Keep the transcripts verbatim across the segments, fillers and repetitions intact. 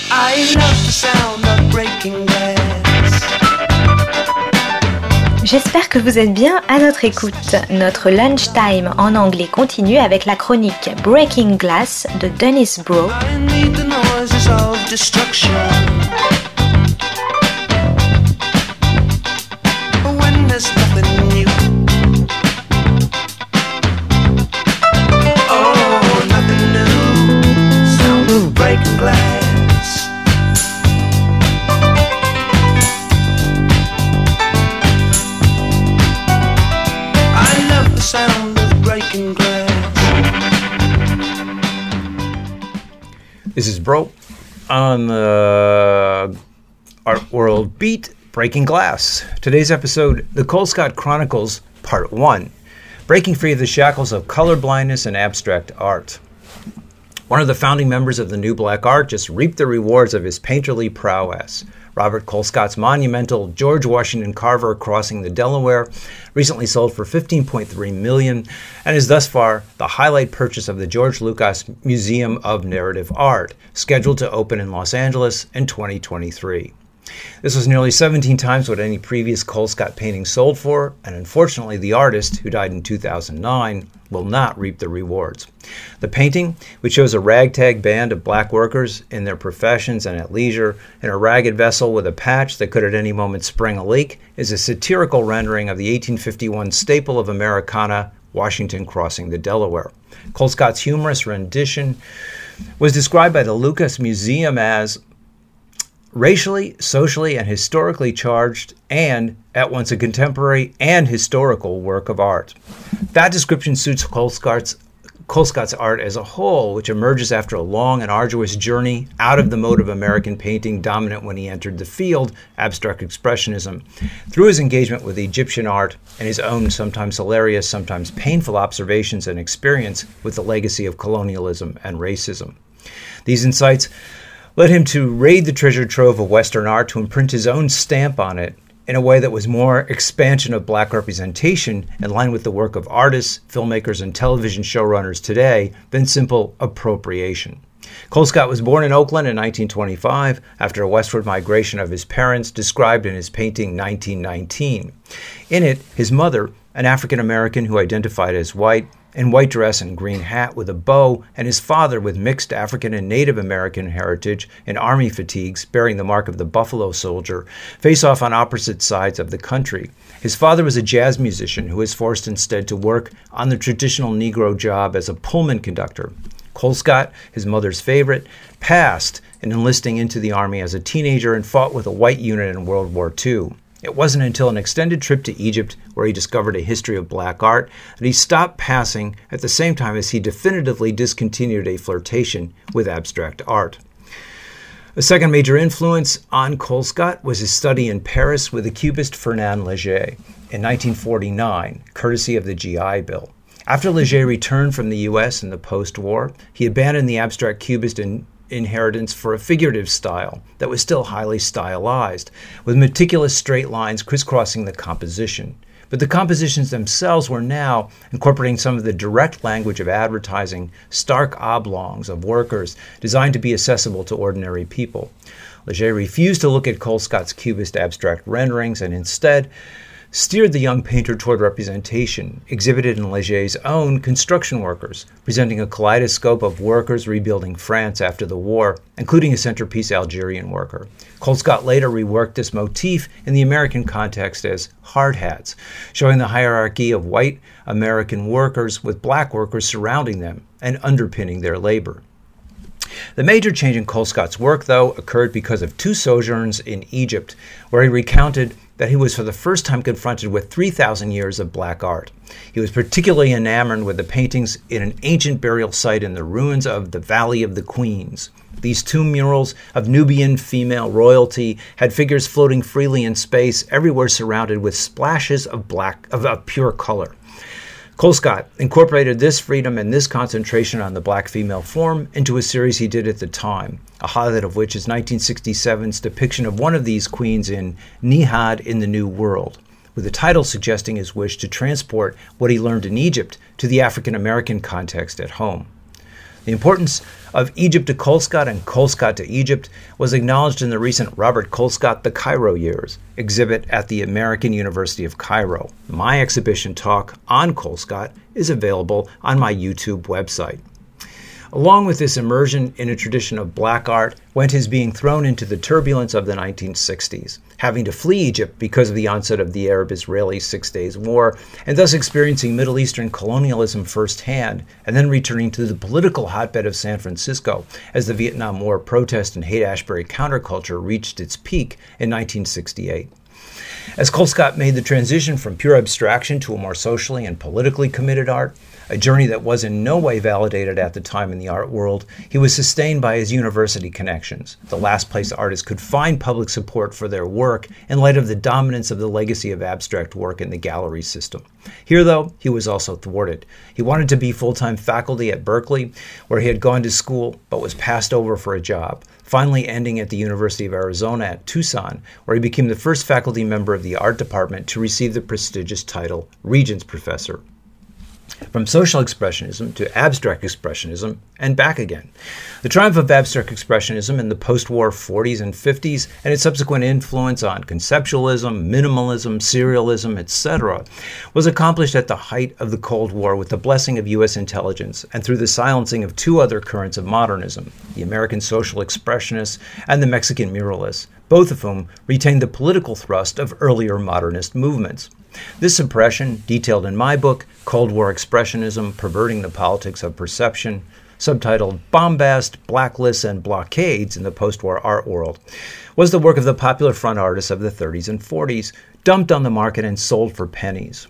J'espère que vous êtes bien à notre écoute. Notre lunchtime en anglais continue avec la chronique Breaking Glass de Dennis Bro. This is Bro on the Art World Beat, Breaking Glass. Today's episode, The Colescott Chronicles, Part one, Breaking Free of the Shackles of Colorblindness and Abstract Art. One of the founding members of the New Black Art just reaped the rewards of his painterly prowess. Robert Colescott's monumental George Washington Carver Crossing the Delaware recently sold for fifteen point three million dollars and is thus far the highlight purchase of the George Lucas Museum of Narrative Art, scheduled to open in Los Angeles in twenty twenty-three. This was nearly seventeen times what any previous Colescott painting sold for, and unfortunately the artist, who died in two thousand nine, will not reap the rewards. The painting, which shows a ragtag band of black workers in their professions and at leisure in a ragged vessel with a patch that could at any moment spring a leak, is a satirical rendering of the eighteen fifty-one staple of Americana, Washington Crossing the Delaware. Colescott's humorous rendition was described by the Lucas Museum as racially, socially, and historically charged, and at once a contemporary and historical work of art. That description suits Colescott's, Colescott's art as a whole, which emerges after a long and arduous journey out of the mode of American painting dominant when he entered the field, abstract expressionism, through his engagement with Egyptian art and his own sometimes hilarious, sometimes painful observations and experience with the legacy of colonialism and racism. These insights led him to raid the treasure trove of Western art to imprint his own stamp on it in a way that was more expansion of black representation in line with the work of artists, filmmakers, and television showrunners today than simple appropriation. Colescott was born in Oakland in nineteen twenty-five after a westward migration of his parents, described in his painting nineteen nineteen. In it, his mother, an African-American who identified as white, in white dress and green hat with a bow, and his father with mixed African and Native American heritage in army fatigues bearing the mark of the Buffalo Soldier, face off on opposite sides of the country. His father was a jazz musician who was forced instead to work on the traditional Negro job as a Pullman conductor. Colescott, his mother's favorite, passed in enlisting into the Army as a teenager and fought with a white unit in World War Two. It wasn't until an extended trip to Egypt, where he discovered a history of black art, that he stopped passing at the same time as he definitively discontinued a flirtation with abstract art. A second major influence on Colescott was his study in Paris with the Cubist Fernand Léger in nineteen forty-nine, courtesy of the G I Bill. After Léger returned from the U S in the post-war, he abandoned the abstract Cubist in inheritance for a figurative style that was still highly stylized, with meticulous straight lines crisscrossing the composition. But the compositions themselves were now incorporating some of the direct language of advertising, stark oblongs of workers designed to be accessible to ordinary people. Léger refused to look at Colescott's Cubist abstract renderings and instead steered the young painter toward representation, exhibited in Léger's own Construction Workers, presenting a kaleidoscope of workers rebuilding France after the war, including a centerpiece Algerian worker. Colescott later reworked this motif in the American context as hard hats, showing the hierarchy of white American workers with black workers surrounding them and underpinning their labor. The major change in Colescott's work, though, occurred because of two sojourns in Egypt, where he recounted that he was for the first time confronted with three thousand years of black art. He was particularly enamored with the paintings in an ancient burial site in the ruins of the Valley of the Queens. These two murals of Nubian female royalty had figures floating freely in space, everywhere surrounded with splashes of black of, of pure color. Colescott incorporated this freedom and this concentration on the black female form into a series he did at the time, a highlight of which is nineteen sixty-seven's depiction of one of these queens in Nihad in the New World, with the title suggesting his wish to transport what he learned in Egypt to the African-American context at home. The importance of Egypt to Colescott and Colescott to Egypt was acknowledged in the recent Robert Colescott The Cairo Years exhibit at the American University of Cairo. My exhibition talk on Colescott is available on my YouTube website. Along with this immersion in a tradition of black art went his being thrown into the turbulence of the nineteen sixties, having to flee Egypt because of the onset of the Arab-Israeli Six Days War, and thus experiencing Middle Eastern colonialism firsthand, and then returning to the political hotbed of San Francisco as the Vietnam War protest and Haight-Ashbury counterculture reached its peak in nineteen sixty-eight. As Colescott made the transition from pure abstraction to a more socially and politically committed art, a journey that was in no way validated at the time in the art world, he was sustained by his university connections, the last place artists could find public support for their work in light of the dominance of the legacy of abstract work in the gallery system. Here, though, he was also thwarted. He wanted to be full-time faculty at Berkeley, where he had gone to school but was passed over for a job, finally ending at the University of Arizona at Tucson, where he became the first faculty member of the art department to receive the prestigious title Regents Professor. From social expressionism to abstract expressionism and back again. The triumph of abstract expressionism in the post-war forties and fifties and its subsequent influence on conceptualism, minimalism, serialism, et cetera was accomplished at the height of the Cold War with the blessing of U S intelligence and through the silencing of two other currents of modernism, the American social expressionists and the Mexican muralists, both of whom retained the political thrust of earlier modernist movements. This suppression, detailed in my book, Cold War Expressionism, Perverting the Politics of Perception, subtitled Bombast, Blacklists, and Blockades in the Post-War Art World, was the work of the popular front artists of the thirties and forties, dumped on the market and sold for pennies.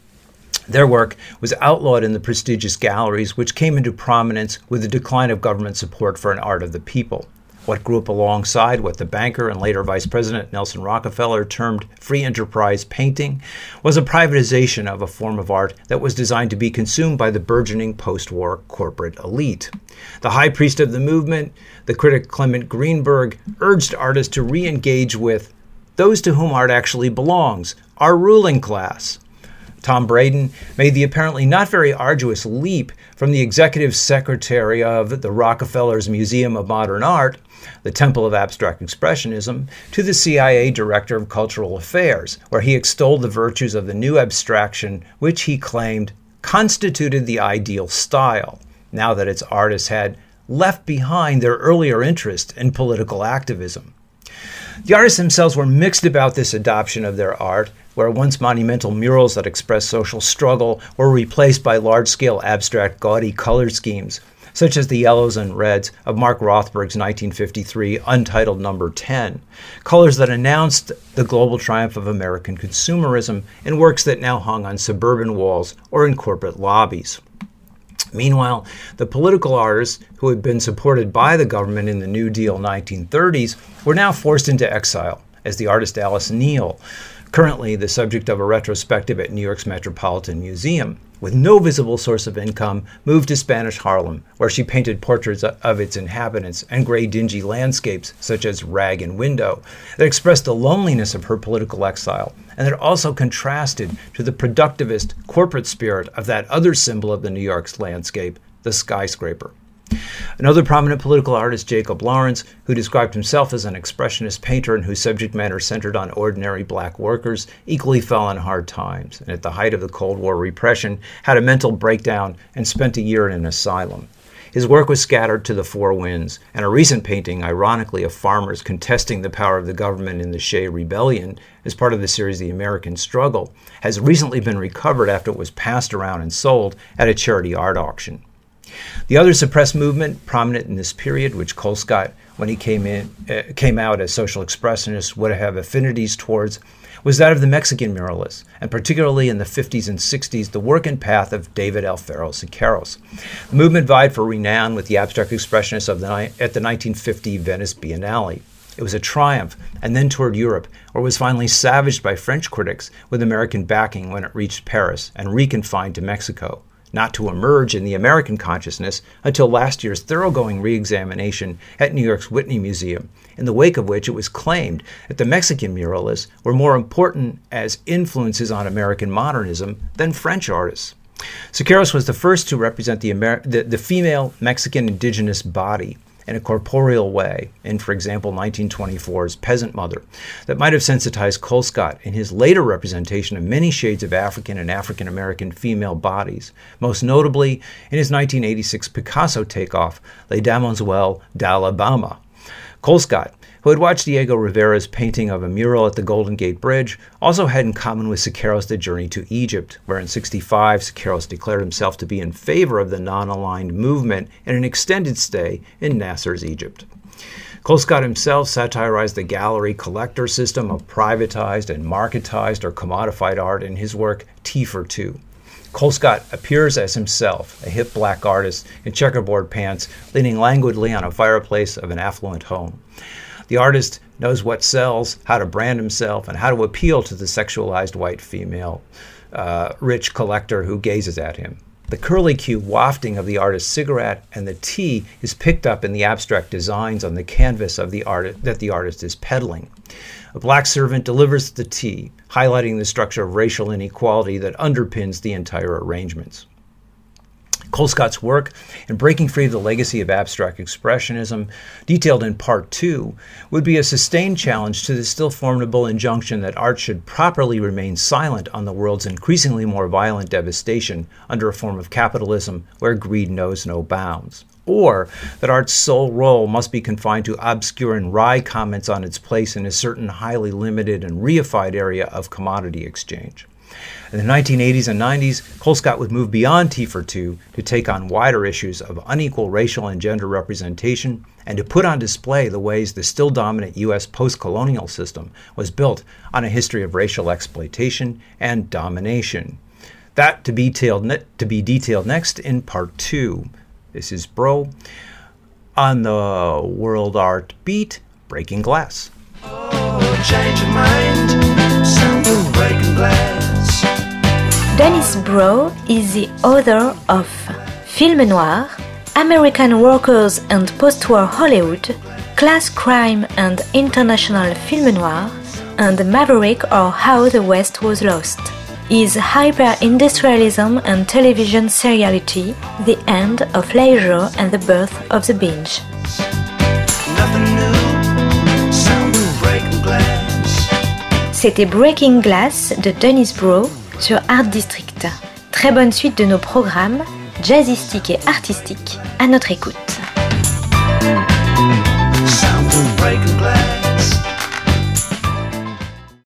Their work was outlawed in the prestigious galleries, which came into prominence with the decline of government support for an art of the people. What grew up alongside what the banker and later Vice President Nelson Rockefeller termed free enterprise painting was a privatization of a form of art that was designed to be consumed by the burgeoning post-war corporate elite. The high priest of the movement, the critic Clement Greenberg, urged artists to re-engage with those to whom art actually belongs, our ruling class. Tom Braden made the apparently not very arduous leap from the executive secretary of the Rockefeller's Museum of Modern Art, the Temple of Abstract Expressionism, to the C I A Director of Cultural Affairs, where he extolled the virtues of the new abstraction, which he claimed constituted the ideal style, now that its artists had left behind their earlier interest in political activism. The artists themselves were mixed about this adoption of their art, where once monumental murals that expressed social struggle were replaced by large-scale abstract gaudy color schemes, such as the yellows and reds of Mark Rothberg's nineteen fifty-three Untitled Number ten, colors that announced the global triumph of American consumerism in works that now hung on suburban walls or in corporate lobbies. Meanwhile, the political artists who had been supported by the government in the New Deal nineteen thirties were now forced into exile, as the artist Alice Neel, currently the subject of a retrospective at New York's Metropolitan Museum, with no visible source of income, moved to Spanish Harlem, where she painted portraits of its inhabitants and gray, dingy landscapes, such as Rag and Window, that expressed the loneliness of her political exile, and that also contrasted to the productivist corporate spirit of that other symbol of the New York's landscape, the skyscraper. Another prominent political artist, Jacob Lawrence, who described himself as an expressionist painter and whose subject matter centered on ordinary black workers, equally fell on hard times, and at the height of the Cold War repression, had a mental breakdown and spent a year in an asylum. His work was scattered to the four winds, and a recent painting, ironically, of farmers contesting the power of the government in the Shea Rebellion as part of the series The American Struggle, has recently been recovered after it was passed around and sold at a charity art auction. The other suppressed movement prominent in this period, which Colescott, when he came in, uh, came out as social expressionist, would have affinities towards, was that of the Mexican muralists, and particularly in the fifties and sixties, the work and path of David Alfaro Siqueiros. The movement vied for renown with the abstract expressionists of the, at the nineteen fifty Venice Biennale. It was a triumph, and then toured Europe, where it was finally savaged by French critics with American backing when it reached Paris and reconfined to Mexico, not to emerge in the American consciousness until last year's thoroughgoing re-examination at New York's Whitney Museum, in the wake of which it was claimed that the Mexican muralists were more important as influences on American modernism than French artists. Siqueiros was the first to represent the, Amer- the, the female Mexican indigenous body in a corporeal way in, for example, nineteen twenty-four's Peasant Mother, that might have sensitized Colescott in his later representation of many shades of African and African-American female bodies, most notably in his nineteen eighty-six Picasso takeoff, Les Damoiselles d'Alabama. Colescott, who had watched Diego Rivera's painting of a mural at the Golden Gate Bridge, also had in common with Siqueiros the journey to Egypt, where in sixty-five Siqueiros declared himself to be in favor of the non-aligned movement in an extended stay in Nasser's Egypt. Colescott himself satirized the gallery collector system of privatized and marketized or commodified art in his work Tea for Two. Colescott appears as himself, a hip black artist in checkerboard pants, leaning languidly on a fireplace of an affluent home. The artist knows what sells, how to brand himself, and how to appeal to the sexualized white female, uh, rich collector who gazes at him. The curlicue wafting of the artist's cigarette and the tea is picked up in the abstract designs on the canvas of the art that the artist is peddling. A black servant delivers the tea, highlighting the structure of racial inequality that underpins the entire arrangements. Colescott's work in breaking free of the legacy of abstract expressionism, detailed in Part two, would be a sustained challenge to the still formidable injunction that art should properly remain silent on the world's increasingly more violent devastation under a form of capitalism where greed knows no bounds, or that art's sole role must be confined to obscure and wry comments on its place in a certain highly limited and reified area of commodity exchange. In the nineteen eighties and nineties, Colescott would move beyond Tea for Two to take on wider issues of unequal racial and gender representation and to put on display the ways the still dominant U S post-colonial system was built on a history of racial exploitation and domination. That to be detailed, ne- to be detailed next in Part two. This is Bro on the World Art Beat, Breaking Glass. Oh, change your mind, simple breaking glass. Dennis Bro is the author of Film Noir, American Workers and Post-War Hollywood, Class Crime and International Film Noir, and Maverick or How the West Was Lost. Is hyper-industrialism and television seriality, the end of leisure and the birth of the binge. Nothing new, simple breaking glass. C'était Breaking Glass de Dennis Bro sur Art District. Très bonne suite de nos programmes, jazzistiques et artistiques, à notre écoute.